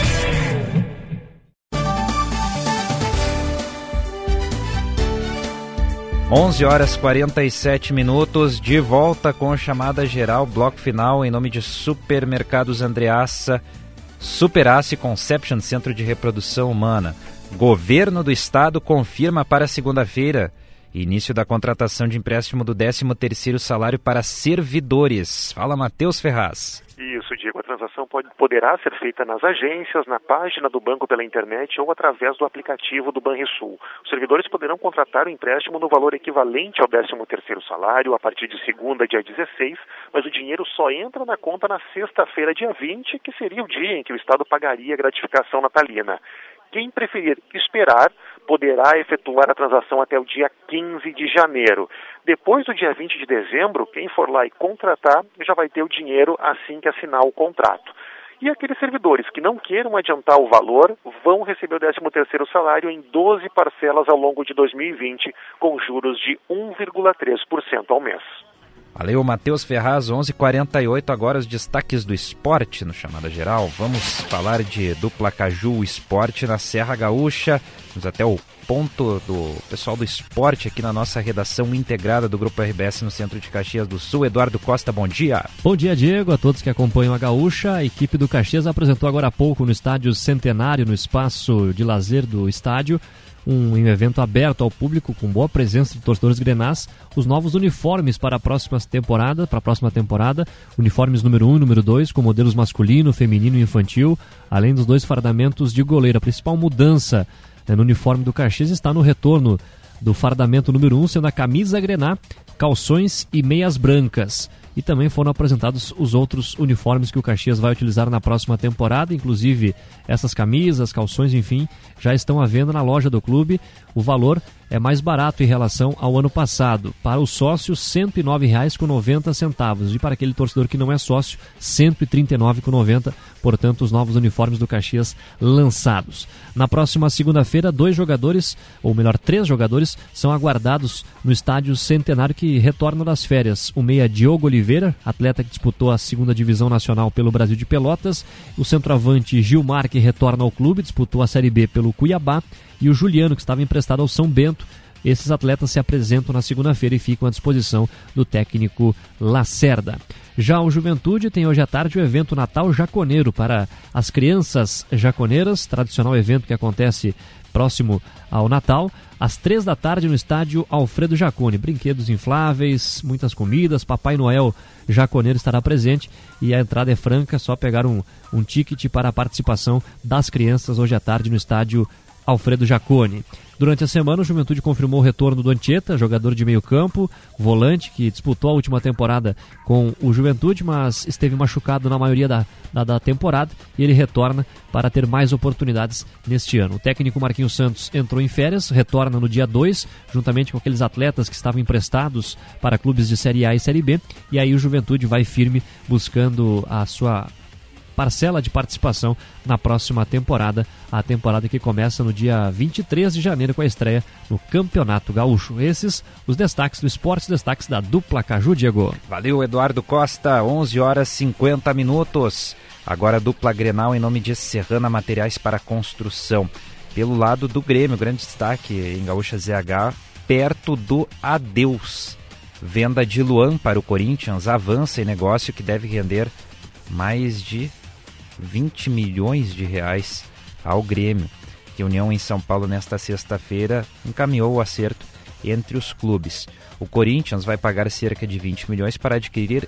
Onze horas 47 minutos, de volta com a chamada geral, bloco final, em nome de Supermercados Andreassa, Superace Conception, Centro de Reprodução Humana. Governo do Estado confirma para segunda-feira início da contratação de empréstimo do 13º salário para servidores. Fala, Matheus Ferraz. Isso, Diego. A transação poderá ser feita nas agências, na página do banco pela internet ou através do aplicativo do Banrisul. Os servidores poderão contratar o empréstimo no valor equivalente ao 13º salário a partir de segunda, dia 16, mas o dinheiro só entra na conta na sexta-feira, dia 20, que seria o dia em que o Estado pagaria a gratificação natalina. Quem preferir esperar poderá efetuar a transação até o dia 15 de janeiro. Depois do dia 20 de dezembro, quem for lá e contratar já vai ter o dinheiro assim que assinar o contrato. E aqueles servidores que não queiram adiantar o valor vão receber o 13º salário em 12 parcelas ao longo de 2020, com juros de 1,3% ao mês. Valeu, Matheus Ferraz, 11h48, agora os destaques do esporte no Chamada Geral. Vamos falar de Dupla Caju Esporte na Serra Gaúcha. Vamos até o ponto do pessoal do esporte aqui na nossa redação integrada do Grupo RBS no centro de Caxias do Sul. Eduardo Costa, bom dia. Bom dia, Diego, a todos que acompanham a Gaúcha. A equipe do Caxias apresentou agora há pouco no estádio Centenário, no espaço de lazer do estádio, um evento aberto ao público com boa presença de torcedores grenás, os novos uniformes para a próxima temporada, uniformes número 1 e número 2 com modelos masculino, feminino e infantil, além dos 2 fardamentos de goleiro. A principal mudança no uniforme do Caxias está no retorno do fardamento número 1, sendo a camisa grená, calções e meias brancas. E também foram apresentados os outros uniformes que o Caxias vai utilizar na próxima temporada, inclusive essas camisas, calções, enfim, já estão à venda na loja do clube. O valor é mais barato em relação ao ano passado. Para o sócio, R$ 109,90. E para aquele torcedor que não é sócio, R$ 139,90. Portanto, os novos uniformes do Caxias lançados. Na próxima segunda-feira, 3 jogadores são aguardados no estádio Centenário, que retorna das férias. O meia Diogo Oliveira, atleta que disputou a 2ª divisão nacional pelo Brasil de Pelotas. O centroavante Gilmar, que retorna ao clube, disputou a Série B pelo Cuiabá. E o Juliano, que estava emprestado ao São Bento. Esses atletas se apresentam na segunda-feira e ficam à disposição do técnico Lacerda. Já o Juventude tem hoje à tarde o evento Natal Jaconeiro para as crianças jaconeiras, tradicional evento que acontece próximo ao Natal, às 3 da tarde no estádio Alfredo Jacone. Brinquedos infláveis, muitas comidas, Papai Noel Jaconeiro estará presente e a entrada é franca, só pegar um ticket para a participação das crianças hoje à tarde no estádio Alfredo Jacone. Durante a semana, o Juventude confirmou o retorno do Anchieta, jogador de meio campo, volante, que disputou a última temporada com o Juventude, mas esteve machucado na maioria da temporada, e ele retorna para ter mais oportunidades neste ano. O técnico Marquinhos Santos entrou em férias, retorna no dia 2, juntamente com aqueles atletas que estavam emprestados para clubes de Série A e Série B, e aí o Juventude vai firme buscando a sua parcela de participação na próxima temporada, a temporada que começa no dia 23 de janeiro com a estreia no Campeonato Gaúcho. Esses os destaques do esporte, os destaques da Dupla Caju, Diego. Valeu, Eduardo Costa, 11h50. Agora a dupla Grenal em nome de Serrana Materiais para Construção. Pelo lado do Grêmio, grande destaque em Gaúcha ZH, perto do adeus. Venda de Luan para o Corinthians avança em negócio que deve render mais de 20 milhões de reais ao Grêmio. Reunião em São Paulo nesta sexta-feira encaminhou o acerto entre os clubes. O Corinthians vai pagar cerca de 20 milhões para adquirir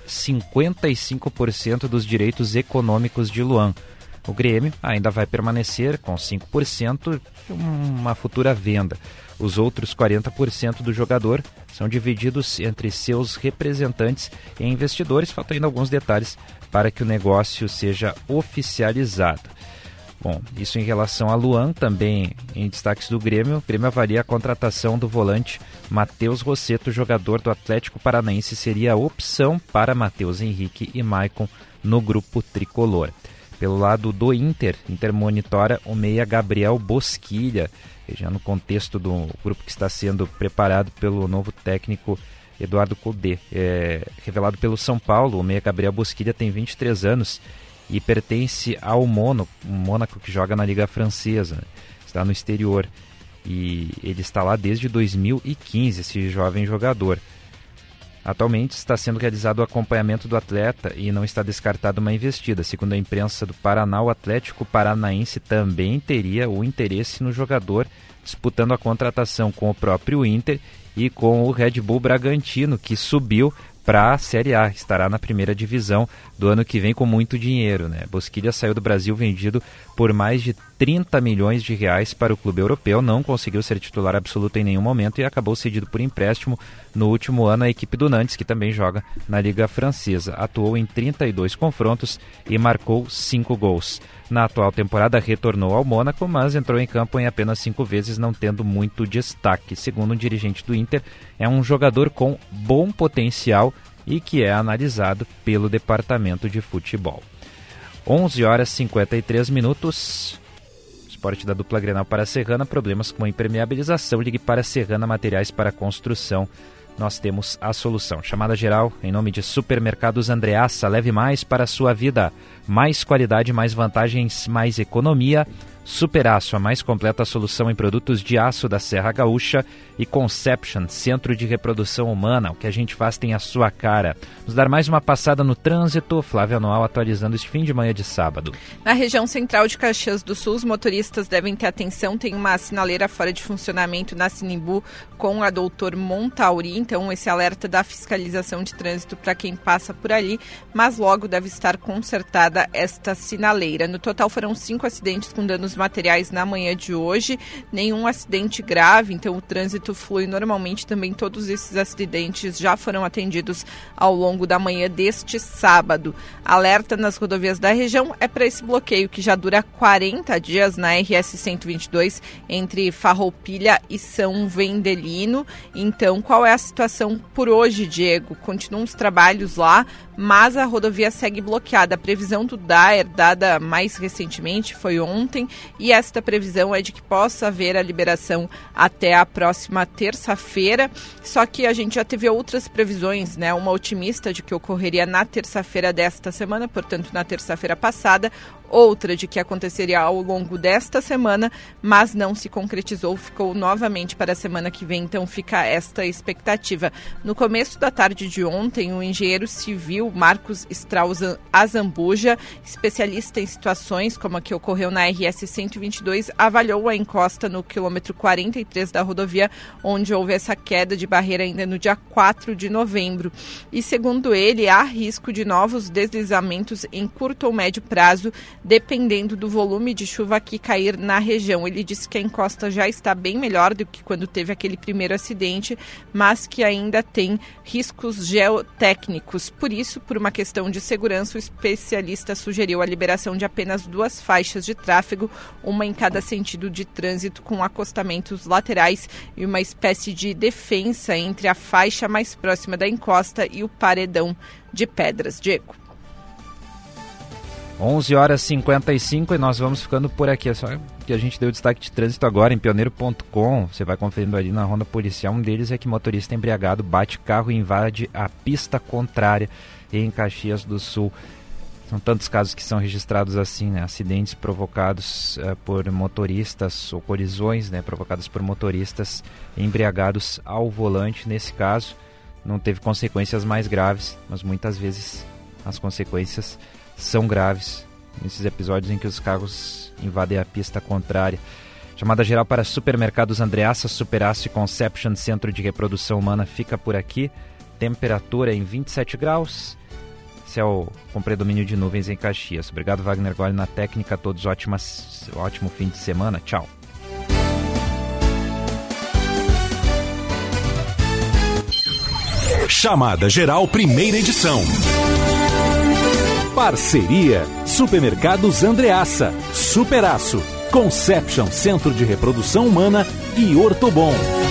55% dos direitos econômicos de Luan. O Grêmio ainda vai permanecer com 5% de uma futura venda. Os outros 40% do jogador são divididos entre seus representantes e investidores, faltam ainda alguns detalhes para que o negócio seja oficializado. Bom, isso em relação a Luan, também em destaques do Grêmio. O Grêmio avalia a contratação do volante Matheus Rosseto, jogador do Atlético Paranaense, seria a opção para Matheus Henrique e Maicon no grupo tricolor. Pelo lado do Inter monitora o meia Gabriel Bosquilha, já no contexto do grupo que está sendo preparado pelo novo técnico Eduardo Cudê. Revelado pelo São Paulo, o meia Gabriel Bosquilha tem 23 anos e pertence ao Mônaco, que joga na Liga Francesa, está no exterior, e ele está lá desde 2015, esse jovem jogador. Atualmente está sendo realizado o acompanhamento do atleta e não está descartada uma investida. Segundo a imprensa do Paraná, o Atlético Paranaense também teria o interesse no jogador, disputando a contratação com o próprio Inter e com o Red Bull Bragantino, que subiu para a Série A, estará na primeira divisão do ano que vem com muito dinheiro, né? Bosquilha saiu do Brasil vendido por mais de 30 milhões de reais para o clube europeu, não conseguiu ser titular absoluto em nenhum momento e acabou cedido por empréstimo no último ano à equipe do Nantes, que também joga na Liga Francesa. Atuou em 32 confrontos e marcou 5 gols. Na atual temporada retornou ao Mônaco, mas entrou em campo em apenas 5 vezes, não tendo muito destaque. Segundo um dirigente do Inter, é um jogador com bom potencial e que é analisado pelo departamento de futebol. 11h53. Esporte da dupla Grenal para a Serrana, problemas com impermeabilização, ligue para a Serrana Materiais para Construção nós temos a solução. Chamada geral em nome de Supermercados Andreassa. Leve mais para a sua vida. Mais qualidade, mais vantagens, mais economia. Superaço, a mais completa solução em produtos de aço da Serra Gaúcha, e Conception, Centro de Reprodução Humana. O que a gente faz tem a sua cara. Vamos dar mais uma passada no trânsito. Flávia Noal atualizando este fim de manhã de sábado. Na região central de Caxias do Sul, os motoristas devem ter atenção. Tem uma sinaleira fora de funcionamento na Sinimbu com a Doutor Montauri. Então, esse alerta da fiscalização de trânsito para quem passa por ali, mas logo deve estar consertada esta sinaleira. No total, foram 5 acidentes com danos materiais na manhã de hoje, nenhum acidente grave, então o trânsito flui normalmente. Também todos esses acidentes já foram atendidos ao longo da manhã deste sábado. Alerta nas rodovias da região é para esse bloqueio que já dura 40 dias na RS 122 entre Farroupilha e São Vendelino. Então, qual é a situação por hoje, Diego? Continuam os trabalhos lá, mas a rodovia segue bloqueada. A previsão do DAER, dada mais recentemente, foi ontem, e esta previsão é de que possa haver a liberação até a próxima terça-feira. Só que a gente já teve outras previsões, né? Uma otimista de que ocorreria na terça-feira desta semana, portanto na terça-feira passada, outra de que aconteceria ao longo desta semana, mas não se concretizou, ficou novamente para a semana que vem, então fica esta expectativa. No começo da tarde de ontem, o engenheiro civil Marcos Strauss Azambuja, especialista em situações como a que ocorreu na RS 122, avaliou a encosta no quilômetro 43 da rodovia, onde houve essa queda de barreira ainda no dia 4 de novembro. E segundo ele, há risco de novos deslizamentos em curto ou médio prazo, dependendo do volume de chuva que cair na região. Ele disse que a encosta já está bem melhor do que quando teve aquele primeiro acidente, mas que ainda tem riscos geotécnicos. Por isso, por uma questão de segurança, o especialista sugeriu a liberação de apenas 2 faixas de tráfego, uma em cada sentido de trânsito, com acostamentos laterais e uma espécie de defensa entre a faixa mais próxima da encosta e o paredão de pedras. Diego. 11h55 e nós vamos ficando por aqui. É só que a gente deu destaque de trânsito agora em pioneiro.com. Você vai conferindo ali na ronda policial. Um deles é que motorista embriagado bate carro e invade a pista contrária em Caxias do Sul. São tantos casos que são registrados assim, né? Acidentes provocados por motoristas, ou colisões, né? Provocadas por motoristas embriagados ao volante. Nesse caso, não teve consequências mais graves, mas muitas vezes as consequências são graves nesses episódios em que os carros invadem a pista contrária. Chamada geral para Supermercados Andreassa, Superaço e Conception, Centro de Reprodução Humana, fica por aqui. Temperatura em 27 graus. Céu com predomínio de nuvens em Caxias. Obrigado, Wagner Gole, na técnica. Todos ótimo fim de semana. Tchau. Chamada Geral, primeira edição. Parceria Supermercados Andreassa, Superaço, Conception, Centro de Reprodução Humana e Ortobon.